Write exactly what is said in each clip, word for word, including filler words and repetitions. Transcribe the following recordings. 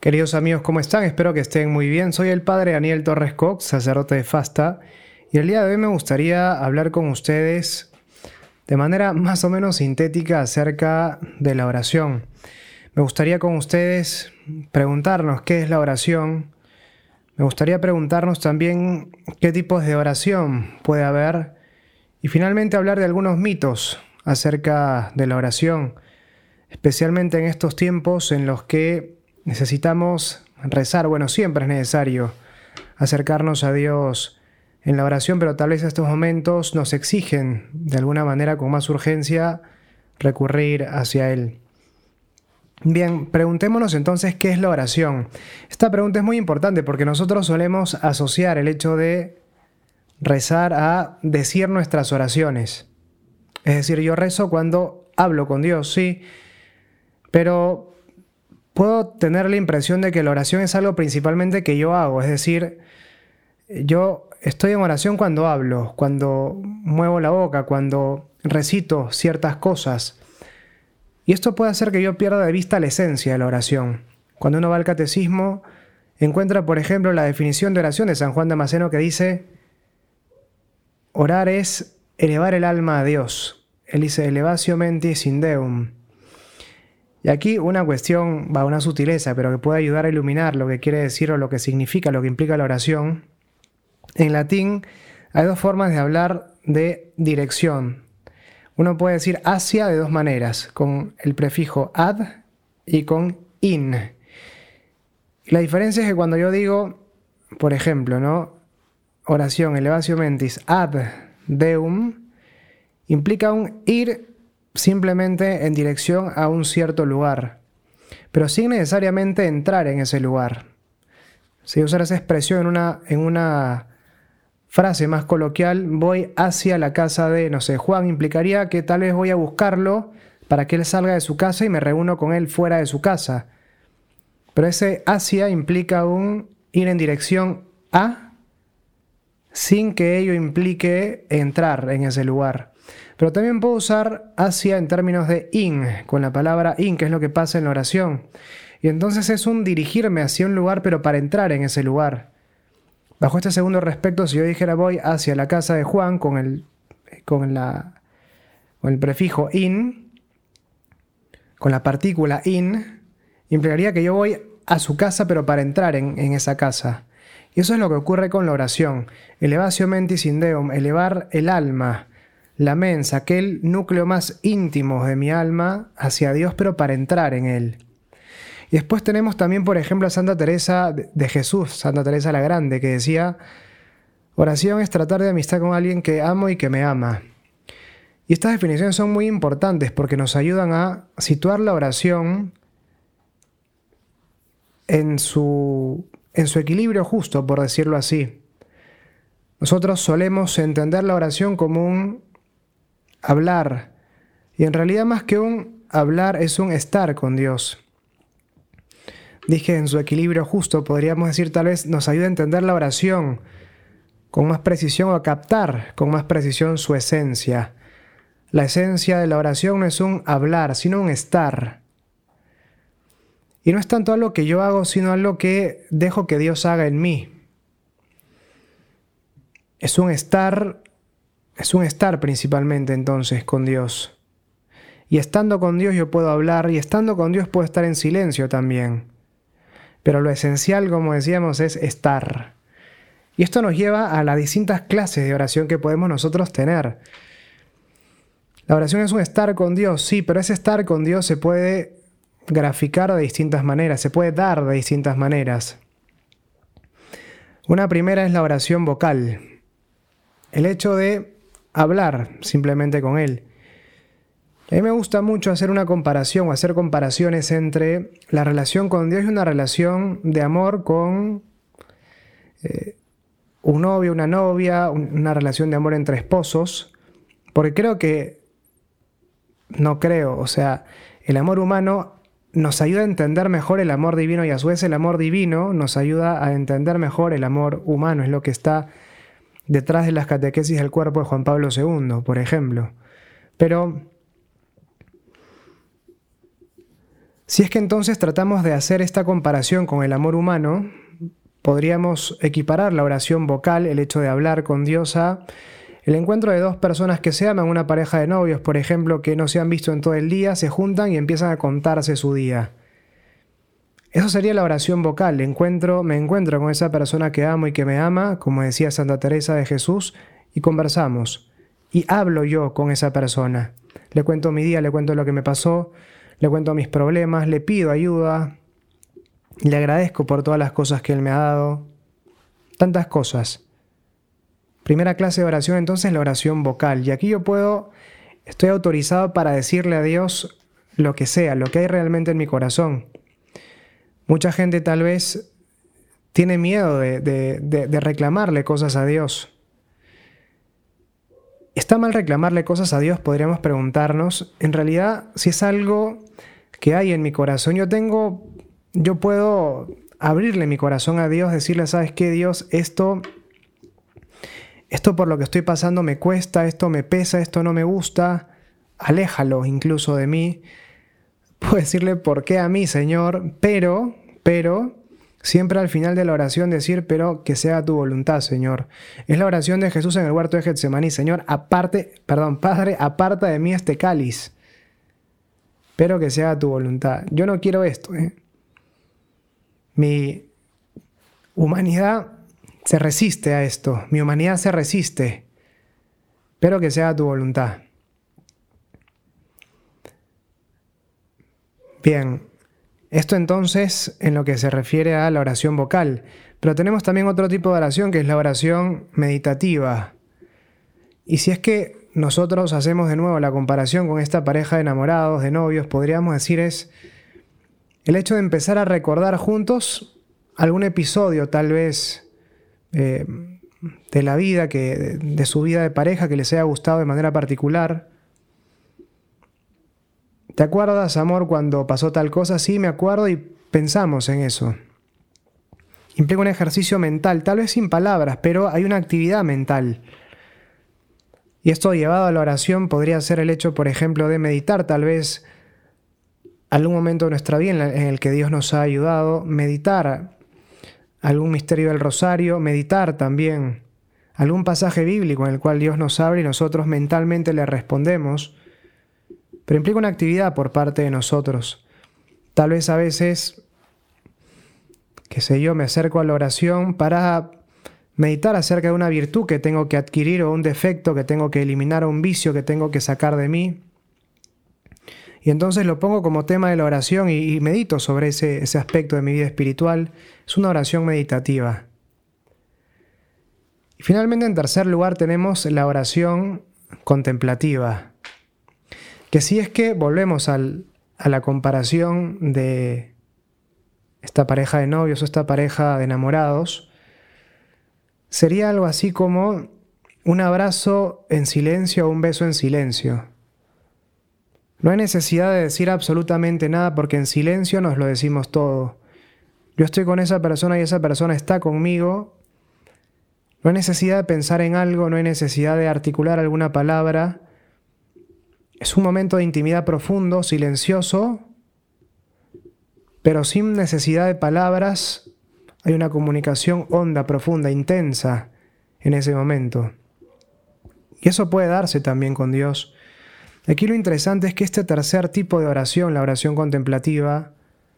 Queridos amigos, ¿cómo están? Espero que estén muy bien. Soy el padre Daniel Torres Cox, sacerdote de Fasta, y el día de hoy me gustaría hablar con ustedes de manera más o menos sintética acerca de la oración. Me gustaría con ustedes preguntarnos qué es la oración. Me gustaría preguntarnos también qué tipos de oración puede haber y finalmente hablar de algunos mitos acerca de la oración, especialmente en estos tiempos en los que necesitamos rezar. Bueno, siempre es necesario acercarnos a Dios en la oración, pero tal vez estos momentos nos exigen de alguna manera con más urgencia recurrir hacia Él. Bien, preguntémonos entonces qué es la oración. Esta pregunta es muy importante porque nosotros solemos asociar el hecho de rezar a decir nuestras oraciones. Es decir, yo rezo cuando hablo con Dios, sí, pero puedo tener la impresión de que la oración es algo principalmente que yo hago. Es decir, yo estoy en oración cuando hablo, cuando muevo la boca, cuando recito ciertas cosas. Y esto puede hacer que yo pierda de vista la esencia de la oración. Cuando uno va al catecismo, encuentra, por ejemplo, la definición de oración de San Juan Damasceno que dice: orar es elevar el alma a Dios. Él dice: elevatio mentis in Deum. Y aquí una cuestión, va, una sutileza, pero que puede ayudar a iluminar lo que quiere decir o lo que significa, lo que implica la oración. En latín hay dos formas de hablar de dirección. Uno puede decir hacia de dos maneras, con el prefijo ad y con in. La diferencia es que cuando yo digo, por ejemplo, ¿no? Oración, elevatio mentis ad Deum, implica un ir simplemente en dirección a un cierto lugar, pero sin necesariamente entrar en ese lugar. Si usar esa expresión en una, en una frase más coloquial, voy hacia la casa de, no sé, Juan, implicaría que tal vez voy a buscarlo para que él salga de su casa y me reúno con él fuera de su casa. Pero ese hacia implica un ir en dirección a, sin que ello implique entrar en ese lugar. Pero también puedo usar hacia en términos de in, con la palabra in, que es lo que pasa en la oración. Y entonces es un dirigirme hacia un lugar, pero para entrar en ese lugar. Bajo este segundo respecto, si yo dijera voy hacia la casa de Juan con el, con la, con el prefijo in, con la partícula in, implicaría que yo voy a su casa, pero para entrar en, en esa casa. Y eso es lo que ocurre con la oración. Elevatio mentis in Deum, elevar el alma, la mens, aquel núcleo más íntimo de mi alma hacia Dios, pero para entrar en Él. Y después tenemos también, por ejemplo, a Santa Teresa de Jesús, Santa Teresa la Grande, que decía: oración es tratar de amistad con alguien que amo y que me ama. Y estas definiciones son muy importantes porque nos ayudan a situar la oración en su, en su equilibrio justo, por decirlo así. Nosotros solemos entender la oración como un hablar, y en realidad más que un hablar es un estar con Dios. Dije en su equilibrio justo, podríamos decir tal vez nos ayuda a entender la oración con más precisión o a captar con más precisión su esencia. La esencia de la oración no es un hablar, sino un estar. Y no es tanto algo que yo hago, sino algo que dejo que Dios haga en mí. Es un estar, es un estar principalmente entonces con Dios. Y estando con Dios yo puedo hablar, y estando con Dios puedo estar en silencio también. Pero lo esencial, como decíamos, es estar. Y esto nos lleva a las distintas clases de oración que podemos nosotros tener. La oración es un estar con Dios, sí, pero ese estar con Dios se puede graficar de distintas maneras, se puede dar de distintas maneras. Una primera es la oración vocal. El hecho de hablar simplemente con Él. A mí me gusta mucho hacer una comparación o hacer comparaciones entre la relación con Dios y una relación de amor con eh, un novio, una novia, una relación de amor entre esposos, porque creo que, no creo, o sea, el amor humano nos ayuda a entender mejor el amor divino y a su vez el amor divino nos ayuda a entender mejor el amor humano, es lo que está detrás de las catequesis del cuerpo de Juan Pablo segundo, por ejemplo. Pero Si es que entonces tratamos de hacer esta comparación con el amor humano, podríamos equiparar la oración vocal, el hecho de hablar con Dios, a el encuentro de dos personas que se aman, una pareja de novios, por ejemplo, que no se han visto en todo el día, se juntan y empiezan a contarse su día. Eso sería la oración vocal. Encuentro, me encuentro con esa persona que amo y que me ama, como decía Santa Teresa de Jesús, y conversamos. Y hablo yo con esa persona. Le cuento mi día, le cuento lo que me pasó, le cuento mis problemas, le pido ayuda, le agradezco por todas las cosas que Él me ha dado. Tantas cosas. Primera clase de oración, entonces, la oración vocal. Y aquí yo puedo, estoy autorizado para decirle a Dios lo que sea, lo que hay realmente en mi corazón. Mucha gente tal vez tiene miedo de, de, de, de reclamarle cosas a Dios. ¿Está mal reclamarle cosas a Dios? Podríamos preguntarnos. En realidad, si es algo que hay en mi corazón, yo tengo, yo puedo abrirle mi corazón a Dios, decirle, ¿sabes qué, Dios? Esto, esto por lo que estoy pasando me cuesta, esto me pesa, esto no me gusta, aléjalo incluso de mí. Puedo decirle, ¿por qué a mí, Señor? Pero, pero, siempre al final de la oración decir, pero que sea tu voluntad, Señor. Es la oración de Jesús en el huerto de Getsemaní. Señor, aparte, perdón, Padre, aparta de mí este cáliz, pero que sea tu voluntad. Yo no quiero esto, ¿eh? Mi humanidad se resiste a esto. Mi humanidad se resiste, pero que sea tu voluntad. Bien, esto entonces en lo que se refiere a la oración vocal. Pero tenemos también otro tipo de oración que es la oración meditativa. Y si es que nosotros hacemos de nuevo la comparación con esta pareja de enamorados, de novios, podríamos decir es el hecho de empezar a recordar juntos algún episodio tal vez eh, de la vida, que, de, de su vida de pareja que les haya gustado de manera particular. ¿Te acuerdas, amor, cuando pasó tal cosa? Sí, me acuerdo, y pensamos en eso. Implica un ejercicio mental, tal vez sin palabras, pero hay una actividad mental. Y esto llevado a la oración podría ser el hecho, por ejemplo, de meditar tal vez algún momento de nuestra vida en el que Dios nos ha ayudado, meditar algún misterio del rosario, meditar también algún pasaje bíblico en el cual Dios nos habla y nosotros mentalmente le respondemos. Pero implica una actividad por parte de nosotros. Tal vez a veces, qué sé yo, me acerco a la oración para meditar acerca de una virtud que tengo que adquirir o un defecto que tengo que eliminar o un vicio que tengo que sacar de mí. Y entonces lo pongo como tema de la oración y, y medito sobre ese, ese aspecto de mi vida espiritual. Es una oración meditativa. Y finalmente, en tercer lugar, tenemos la oración contemplativa. Que si es que volvemos al, a la comparación de esta pareja de novios o esta pareja de enamorados, sería algo así como un abrazo en silencio o un beso en silencio. No hay necesidad de decir absolutamente nada porque en silencio nos lo decimos todo. Yo estoy con esa persona y esa persona está conmigo. No hay necesidad de pensar en algo, no hay necesidad de articular alguna palabra. Es un momento de intimidad profundo, silencioso, pero sin necesidad de palabras. Hay una comunicación honda, profunda, intensa en ese momento. Y eso puede darse también con Dios. Aquí lo interesante es que este tercer tipo de oración, la oración contemplativa,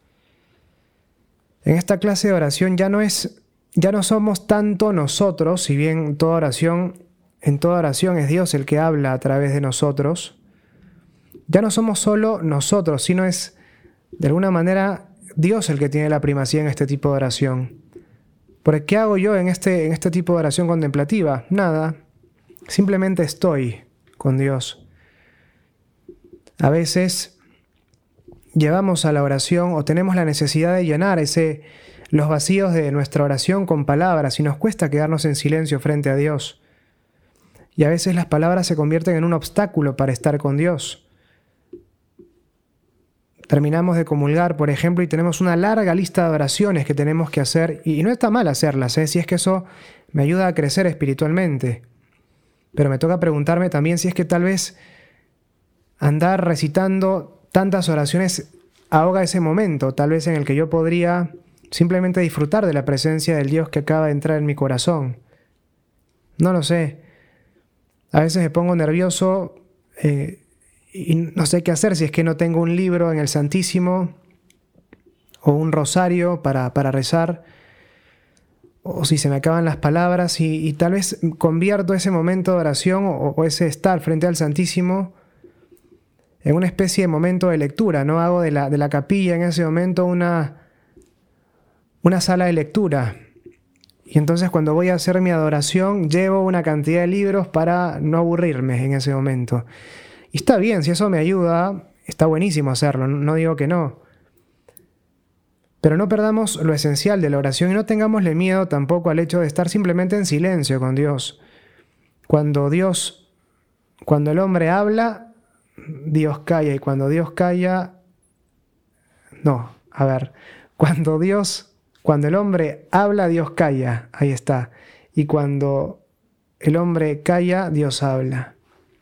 en esta clase de oración ya no es, ya no somos tanto nosotros, si bien toda oración, en toda oración es Dios el que habla a través de nosotros. Ya no somos solo nosotros, sino es de alguna manera Dios el que tiene la primacía en este tipo de oración. ¿Por qué hago yo en este, en este tipo de oración contemplativa? Nada, simplemente estoy con Dios. A veces llevamos a la oración o tenemos la necesidad de llenar ese, los vacíos de nuestra oración con palabras y nos cuesta quedarnos en silencio frente a Dios. Y a veces las palabras se convierten en un obstáculo para estar con Dios. Terminamos de comulgar, por ejemplo, y tenemos una larga lista de oraciones que tenemos que hacer, y no está mal hacerlas, ¿eh? Si es que eso me ayuda a crecer espiritualmente. Pero me toca preguntarme también si es que tal vez andar recitando tantas oraciones ahoga ese momento, tal vez en el que yo podría simplemente disfrutar de la presencia del Dios que acaba de entrar en mi corazón. No lo sé. A veces me pongo nervioso eh, y no sé qué hacer si es que no tengo un libro en el Santísimo o un rosario para, para rezar, o si se me acaban las palabras y, y tal vez convierto ese momento de oración o, o ese estar frente al Santísimo en una especie de momento de lectura, ¿no? Hago de la, de la capilla en ese momento una, una sala de lectura. Y entonces cuando voy a hacer mi adoración, llevo una cantidad de libros para no aburrirme en ese momento. Y está bien, si eso me ayuda, está buenísimo hacerlo, no digo que no. Pero no perdamos lo esencial de la oración y no tengámosle miedo tampoco al hecho de estar simplemente en silencio con Dios. Cuando Dios, cuando el hombre habla, Dios calla, y cuando Dios calla, no, a ver, cuando Dios, cuando el hombre habla, Dios calla, ahí está, y cuando el hombre calla, Dios habla.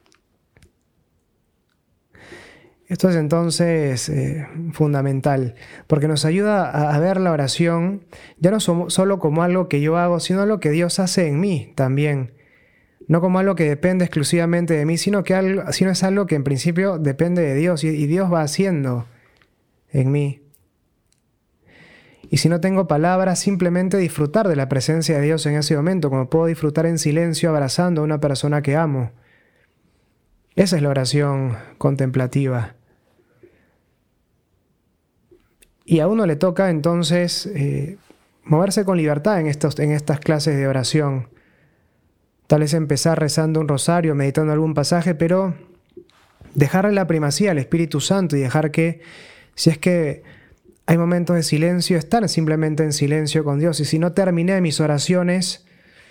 Esto es entonces eh, fundamental, porque nos ayuda a, a ver la oración ya no som- solo como algo que yo hago, sino algo que Dios hace en mí también. No como algo que depende exclusivamente de mí, sino que algo, sino es algo que en principio depende de Dios y, y Dios va haciendo en mí. Y si no tengo palabras, simplemente disfrutar de la presencia de Dios en ese momento, como puedo disfrutar en silencio abrazando a una persona que amo. Esa es la oración contemplativa. Y a uno le toca entonces eh, moverse con libertad en, estos, en estas clases de oración. Tal vez empezar rezando un rosario, meditando algún pasaje, pero dejarle la primacía al Espíritu Santo y dejar que, si es que hay momentos de silencio, estar simplemente en silencio con Dios. Y si no terminé mis oraciones,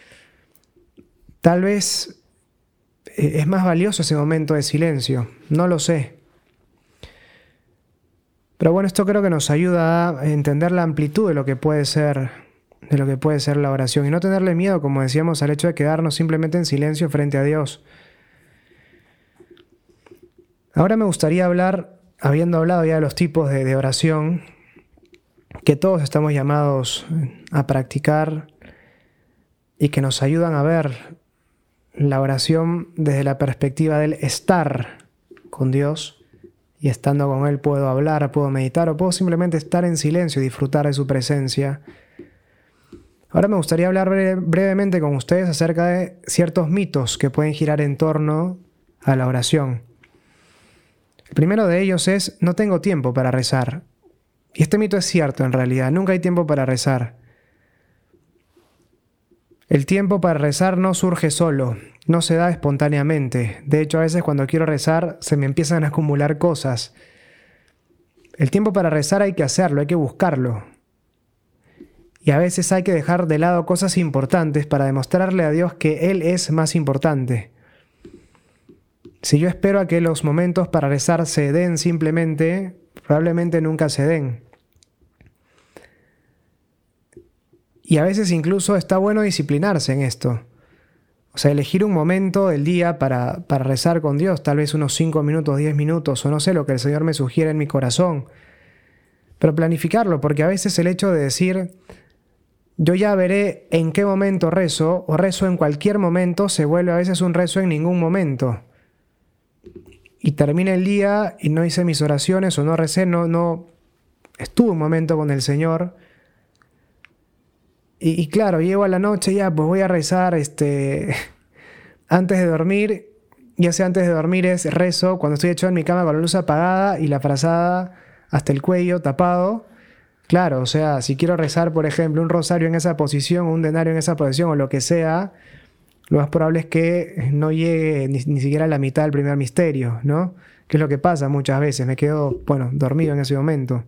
tal vez es más valioso ese momento de silencio, no lo sé. Pero bueno, esto creo que nos ayuda a entender la amplitud de lo que puede ser de lo que puede ser la oración y no tenerle miedo, como decíamos, al hecho de quedarnos simplemente en silencio frente a Dios. Ahora me gustaría hablar, habiendo hablado ya de los tipos de, de oración que todos estamos llamados a practicar y que nos ayudan a ver la oración desde la perspectiva del estar con Dios, y estando con Él puedo hablar, puedo meditar o puedo simplemente estar en silencio y disfrutar de su presencia. Ahora me gustaría hablar breve, brevemente con ustedes acerca de ciertos mitos que pueden girar en torno a la oración. El primero de ellos es: no tengo tiempo para rezar. Y este mito es cierto en realidad, nunca hay tiempo para rezar. El tiempo para rezar no surge solo, no se da espontáneamente. De hecho, a veces cuando quiero rezar se me empiezan a acumular cosas. El tiempo para rezar hay que hacerlo, hay que buscarlo. Y a veces hay que dejar de lado cosas importantes para demostrarle a Dios que Él es más importante. Si yo espero a que los momentos para rezar se den simplemente, probablemente nunca se den. Y a veces incluso está bueno disciplinarse en esto. O sea, elegir un momento del día para, para rezar con Dios, tal vez unos cinco minutos, diez minutos, o no sé, lo que el Señor me sugiere en mi corazón. Pero planificarlo, porque a veces el hecho de decir: yo ya veré en qué momento rezo, o rezo en cualquier momento, se vuelve a veces un rezo en ningún momento. Y termina el día y no hice mis oraciones o no recé, no, no estuve un momento con el Señor. Y, y claro, llego a la noche, ya pues voy a rezar este, antes de dormir. Ya sea antes de dormir es rezo cuando estoy echado en mi cama con la luz apagada y la frazada hasta el cuello tapado. Claro, o sea, si quiero rezar, por ejemplo, un rosario en esa posición, o un denario en esa posición, o lo que sea, lo más probable es que no llegue ni, ni siquiera a la mitad del primer misterio, ¿no? Que es lo que pasa muchas veces, me quedo, bueno, dormido en ese momento.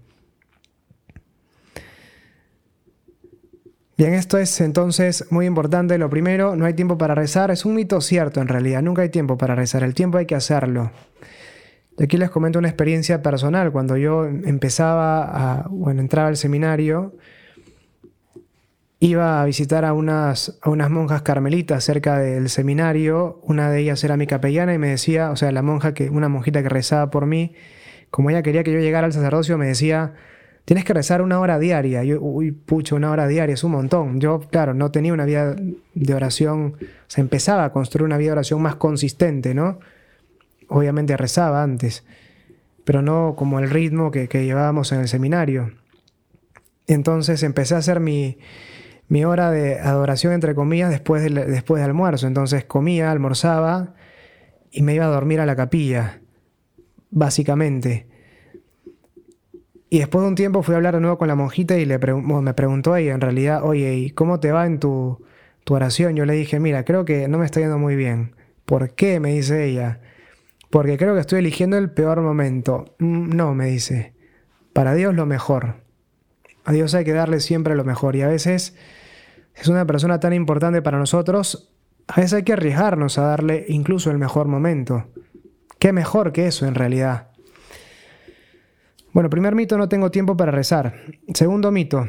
Bien, esto es entonces muy importante. Lo primero, no hay tiempo para rezar. Es un mito cierto en realidad, nunca hay tiempo para rezar, el tiempo hay que hacerlo. Y aquí les comento una experiencia personal. Cuando yo empezaba a, bueno, entraba al seminario, iba a visitar a unas, a unas monjas carmelitas cerca del seminario. Una de ellas era mi capellana y me decía, o sea, la monja que, una monjita que rezaba por mí, como ella quería que yo llegara al sacerdocio, me decía, tienes que rezar una hora diaria. Yo, uy, pucho, una hora diaria es un montón. Yo, claro, no tenía una vida de oración, o sea, empezaba a construir una vida de oración más consistente, ¿no? Obviamente rezaba antes, pero no como el ritmo que, que llevábamos en el seminario. Entonces empecé a hacer mi, mi hora de adoración, entre comillas, después de, después de almuerzo. Entonces comía, almorzaba y me iba a dormir a la capilla, básicamente. Y después de un tiempo fui a hablar de nuevo con la monjita y le pregun- bueno, me preguntó ella en realidad, oye, ¿y cómo te va en tu, tu oración? Yo le dije, mira, creo que no me está yendo muy bien. ¿Por qué? Me dice ella. Porque creo que estoy eligiendo el peor momento. Mm, No, me dice, para Dios lo mejor. A Dios hay que darle siempre lo mejor. Y a veces es una persona tan importante para nosotros, a veces hay que arriesgarnos a darle incluso el mejor momento. ¿Qué mejor que eso en realidad? Bueno, primer mito, no tengo tiempo para rezar. Segundo mito,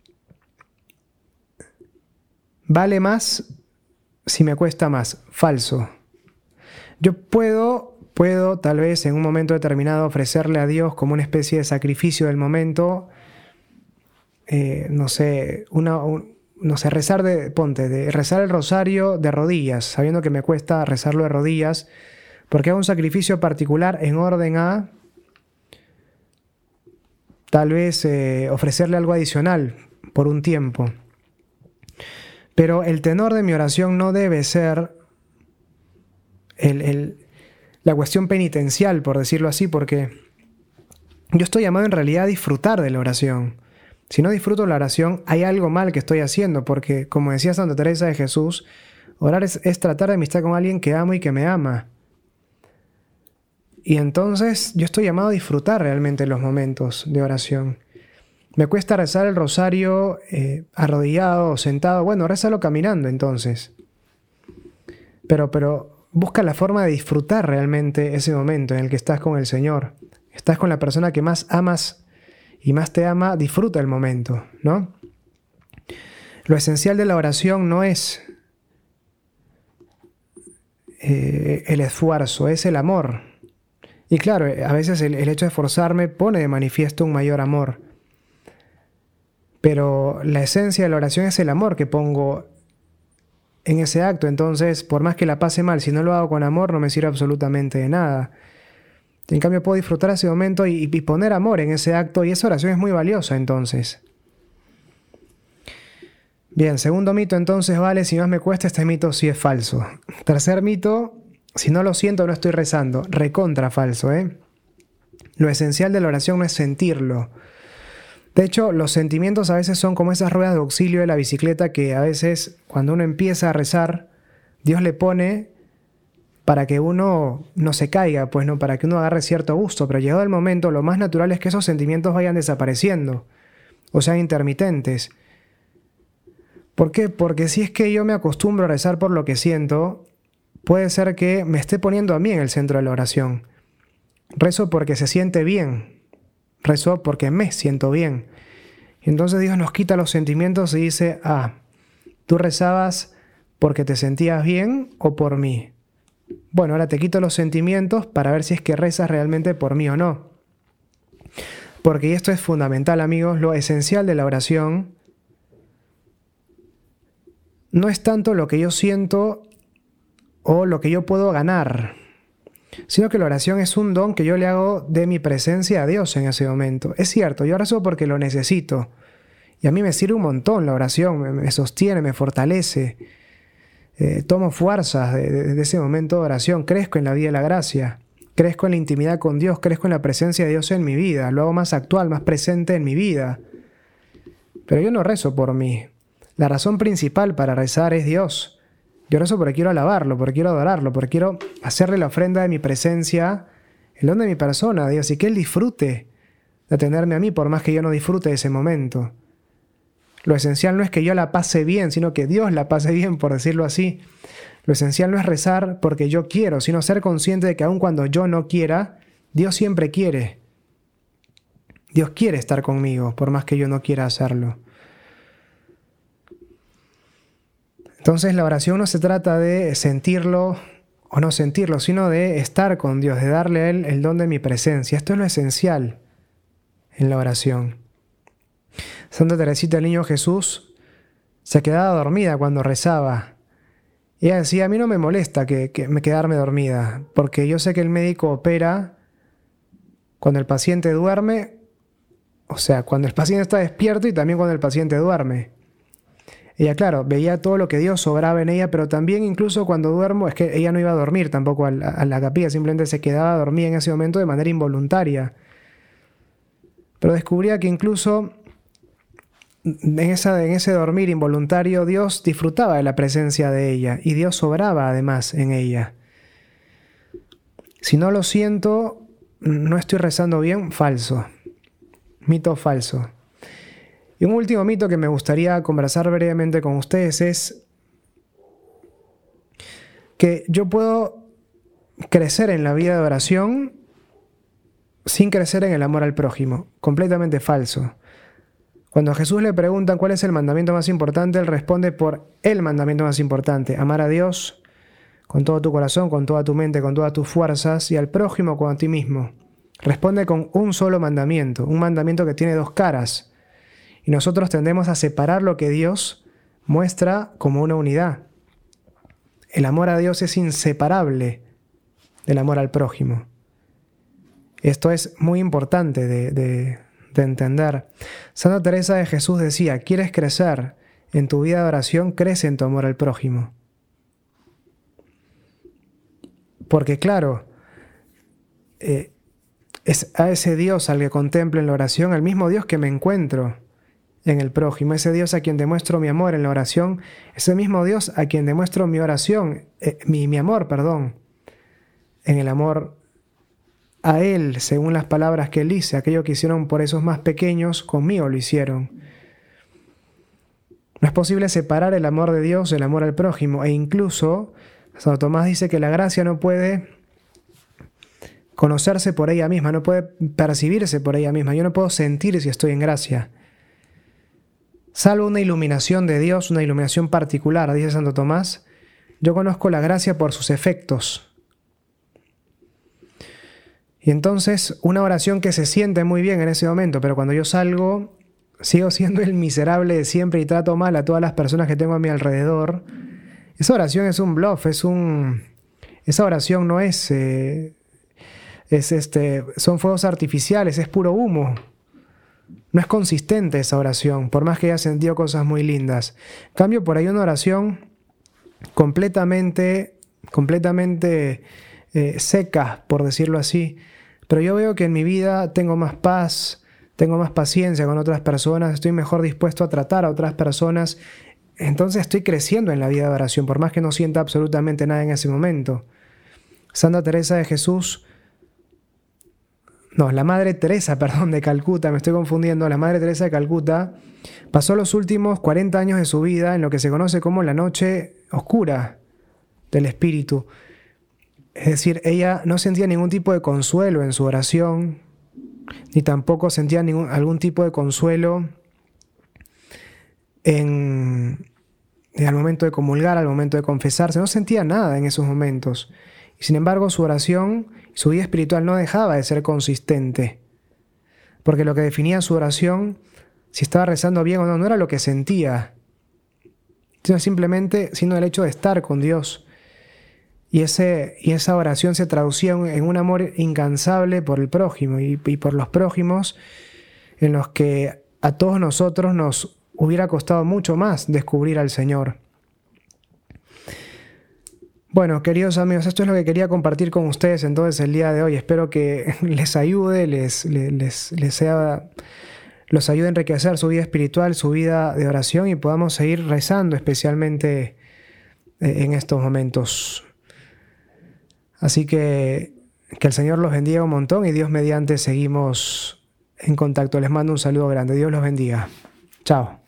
vale más si me cuesta más. Falso. Yo puedo, puedo tal vez en un momento determinado ofrecerle a Dios como una especie de sacrificio del momento, eh, no sé, una, un, no sé, rezar de, ponte, de rezar el rosario de rodillas, sabiendo que me cuesta rezarlo de rodillas, porque hago un sacrificio particular en orden a tal vez eh, ofrecerle algo adicional por un tiempo. Pero el tenor de mi oración no debe ser el, el, la cuestión penitencial, por decirlo así, porque yo estoy llamado en realidad a disfrutar de la oración. Si no disfruto la oración, hay algo mal que estoy haciendo, porque, como decía Santa Teresa de Jesús, orar es, es tratar de amistad con alguien que amo y que me ama. Y entonces yo estoy llamado a disfrutar realmente los momentos de oración. Me cuesta rezar el rosario eh, arrodillado o sentado. Bueno, rézalo caminando entonces. Pero, pero busca la forma de disfrutar realmente ese momento en el que estás con el Señor. Estás con la persona que más amas y más te ama, disfruta el momento, ¿no? Lo esencial de la oración no es eh, el esfuerzo, es el amor. Y claro, a veces el, el hecho de esforzarme pone de manifiesto un mayor amor. Pero la esencia de la oración es el amor que pongo en ese acto. Entonces, por más que la pase mal, si no lo hago con amor, no me sirve absolutamente de nada. En cambio, puedo disfrutar ese momento y, y poner amor en ese acto, y esa oración es muy valiosa, entonces. Bien, segundo mito, entonces, vale, si más me cuesta, este mito sí es falso. Tercer mito, si no lo siento, no estoy rezando. Recontra falso, ¿eh? Lo esencial de la oración no es sentirlo. De hecho, los sentimientos a veces son como esas ruedas de auxilio de la bicicleta que a veces, cuando uno empieza a rezar, Dios le pone para que uno no se caiga, pues no, para que uno agarre cierto gusto. Pero llegado el momento, lo más natural es que esos sentimientos vayan desapareciendo, o sean intermitentes. ¿Por qué? Porque si es que yo me acostumbro a rezar por lo que siento, puede ser que me esté poniendo a mí en el centro de la oración. Rezo porque se siente bien. Rezo porque me siento bien. Entonces Dios nos quita los sentimientos y dice, ah, ¿tú rezabas porque te sentías bien o por mí? Bueno, ahora te quito los sentimientos para ver si es que rezas realmente por mí o no. Porque esto es fundamental, amigos, lo esencial de la oración no es tanto lo que yo siento o lo que yo puedo ganar, sino que la oración es un don que yo le hago de mi presencia a Dios en ese momento. Es cierto, yo rezo porque lo necesito, y a mí me sirve un montón la oración, me, me sostiene, me fortalece, eh, tomo fuerzas de, de, de ese momento de oración, crezco en la vida de la gracia, crezco en la intimidad con Dios, crezco en la presencia de Dios en mi vida, lo hago más actual, más presente en mi vida. Pero yo no rezo por mí. La razón principal para rezar es Dios. Yo rezo porque quiero alabarlo, porque quiero adorarlo, porque quiero hacerle la ofrenda de mi presencia, el don de mi persona a Dios, y que Él disfrute de tenerme a mí, por más que yo no disfrute de ese momento. Lo esencial no es que yo la pase bien, sino que Dios la pase bien, por decirlo así. Lo esencial no es rezar porque yo quiero, sino ser consciente de que aun cuando yo no quiera, Dios siempre quiere. Dios quiere estar conmigo, por más que yo no quiera hacerlo. Entonces la oración no se trata de sentirlo o no sentirlo, sino de estar con Dios, de darle a Él el don de mi presencia. Esto es lo esencial en la oración. Santa Teresita del Niño Jesús se quedaba dormida cuando rezaba. Y ella decía, a mí no me molesta que, que me quedarme dormida, porque yo sé que el médico opera cuando el paciente duerme, o sea, cuando el paciente está despierto y también cuando el paciente duerme. Ella, claro, veía todo lo que Dios obraba en ella, pero también incluso cuando duermo, es que ella no iba a dormir tampoco a la, a la capilla, simplemente se quedaba dormida en ese momento de manera involuntaria. Pero descubría que incluso en, esa, en ese dormir involuntario, Dios disfrutaba de la presencia de ella y Dios obraba además en ella. Si no lo siento, no estoy rezando bien, falso. Mito falso. Y un último mito que me gustaría conversar brevemente con ustedes es que yo puedo crecer en la vida de oración sin crecer en el amor al prójimo. Completamente falso. Cuando a Jesús le preguntan cuál es el mandamiento más importante, Él responde por el mandamiento más importante: amar a Dios con todo tu corazón, con toda tu mente, con todas tus fuerzas, y al prójimo como a ti mismo. Responde con un solo mandamiento, un mandamiento que tiene dos caras. Y nosotros tendemos a separar lo que Dios muestra como una unidad. El amor a Dios es inseparable del amor al prójimo. Esto es muy importante de, de, de entender. Santa Teresa de Jesús decía, ¿quieres crecer en tu vida de oración? Crece en tu amor al prójimo. Porque claro, eh, es a ese Dios al que contemplo en la oración, al mismo Dios que me encuentro en el prójimo, ese Dios a quien demuestro mi amor en la oración, ese mismo Dios a quien demuestro mi oración, eh, mi, mi amor, perdón, en el amor a Él, según las palabras que Él dice, aquello que hicieron por esos más pequeños, conmigo lo hicieron. No es posible separar el amor de Dios del amor al prójimo, e incluso Santo Tomás dice que la gracia no puede conocerse por ella misma, no puede percibirse por ella misma. Yo no puedo sentir si estoy en gracia, salvo una iluminación de Dios, una iluminación particular, dice Santo Tomás. Yo conozco la gracia por sus efectos. Y entonces una oración que se siente muy bien en ese momento, pero cuando yo salgo, sigo siendo el miserable de siempre y trato mal a todas las personas que tengo a mi alrededor. Esa oración es un bluff, es un... Esa oración no es... Eh, es este, son fuegos artificiales, es puro humo. No es consistente esa oración, por más que haya sentido cosas muy lindas. En cambio, por ahí una oración completamente, completamente eh, seca, por decirlo así. Pero yo veo que en mi vida tengo más paz, tengo más paciencia con otras personas, estoy mejor dispuesto a tratar a otras personas. Entonces estoy creciendo en la vida de oración, por más que no sienta absolutamente nada en ese momento. Santa Teresa de Jesús... No, la Madre Teresa, perdón, de Calcuta, me estoy confundiendo. La Madre Teresa de Calcuta pasó los últimos cuarenta años de su vida en lo que se conoce como la noche oscura del espíritu. Es decir, ella no sentía ningún tipo de consuelo en su oración, ni tampoco sentía ningún, algún tipo de consuelo en, en al momento de comulgar, al momento de confesarse. No sentía nada en esos momentos. Y sin embargo, su oración, su vida espiritual no dejaba de ser consistente. Porque lo que definía su oración, si estaba rezando bien o no, no era lo que sentía, sino simplemente sino el hecho de estar con Dios. Y, ese, y esa oración se traducía en un amor incansable por el prójimo y, y por los prójimos, en los que a todos nosotros nos hubiera costado mucho más descubrir al Señor. Bueno, queridos amigos, esto es lo que quería compartir con ustedes entonces el día de hoy. Espero que les ayude, les, les, les sea, los ayude a enriquecer su vida espiritual, su vida de oración, y podamos seguir rezando especialmente en estos momentos. Así que que el Señor los bendiga un montón y Dios mediante seguimos en contacto. Les mando un saludo grande. Dios los bendiga. Chao.